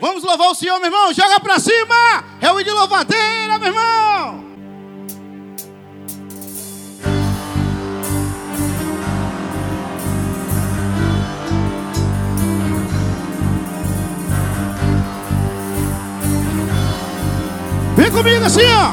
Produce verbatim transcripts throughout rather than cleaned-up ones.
Vamos louvar o Senhor, meu irmão. Joga pra cima. É o de louvadeira, meu irmão. Vem comigo assim, ó.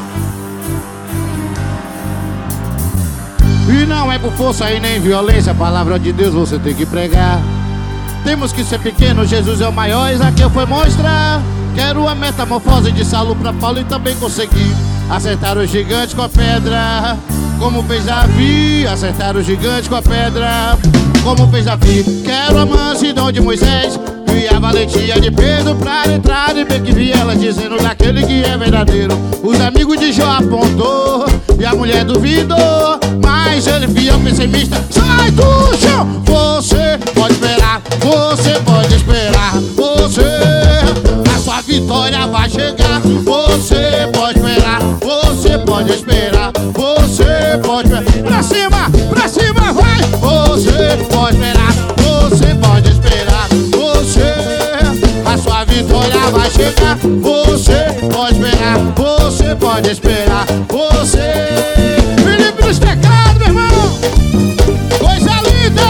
E não é por força e nem violência, a palavra de Deus você tem que pregar. Temos que ser pequenos, Jesus é o maior, Isaqueu foi mostrar. Quero a metamorfose de Saulo pra Paulo e também consegui acertar o gigante com a pedra, como fez Davi. Acertar o gigante com a pedra, como fez Davi. Quero a mansidão de Moisés e a valentia de Pedro pra entrar e bem que vi ela dizendo daquele que é verdadeiro. Os amigos de Jó apontou e a mulher duvidou, mas ele fiel pessimista. Sai do chão, você pode esperar, você pode esperar, você, a sua vitória vai chegar. Você pode esperar, você pode esperar, você pode esperar. Pra cima, pra cima, vai. Você pode esperar, você pode esperar, você, a sua vitória vai chegar. Você pode esperar, você pode esperar, você. Felipe dos teclados, meu irmão. Coisa linda.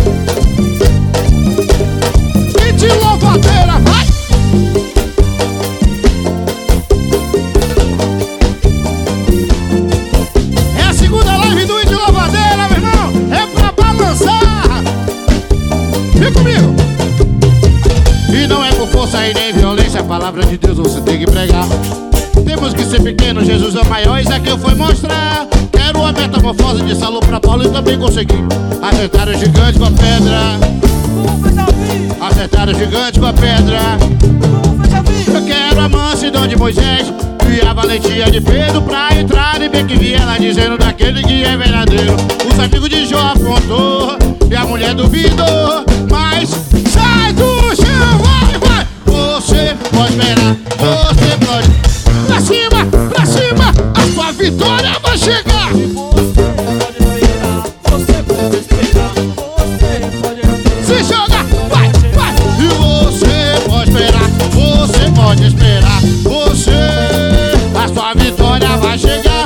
E de louvadeira, vai. É a segunda live do de louvadeira, meu irmão. É pra balançar. Vem comigo. E não é por força e nem violência, a palavra de Deus você tem que pregar. Temos que ser pequenos, Jesus é o maior, Isaqueu foi mostrar. Quero a metamorfose de Saulo pra Paulo e também consegui acertar o gigante com a pedra. Acertar o gigante com a pedra. Eu quero a mansidão de Moisés e a valentia de Pedro pra entrar e bem que vi ela dizendo daquele que é verdadeiro. Os amigos de Jó apontou e a mulher duvidou, mas sai do chão, vai, vai. Você pode esperar, você pode. Pra cima, pra cima, a sua vitória vai chegar. Você pode esperar, você pode. Se joga, vai, vai. E você pode esperar, você pode esperar, você, a sua vitória vai chegar.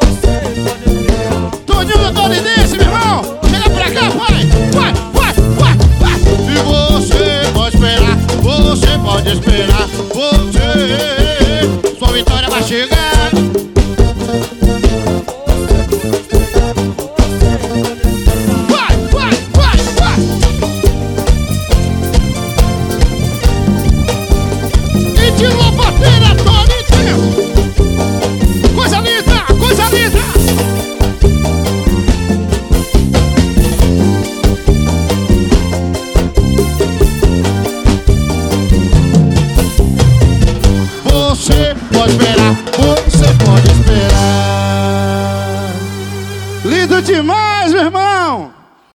Toninho Dolidense, meu irmão, chega pra cá, vai, vai, vai, vai, vai. E você pode esperar, você pode esperar, você, sua vitória vai chegar.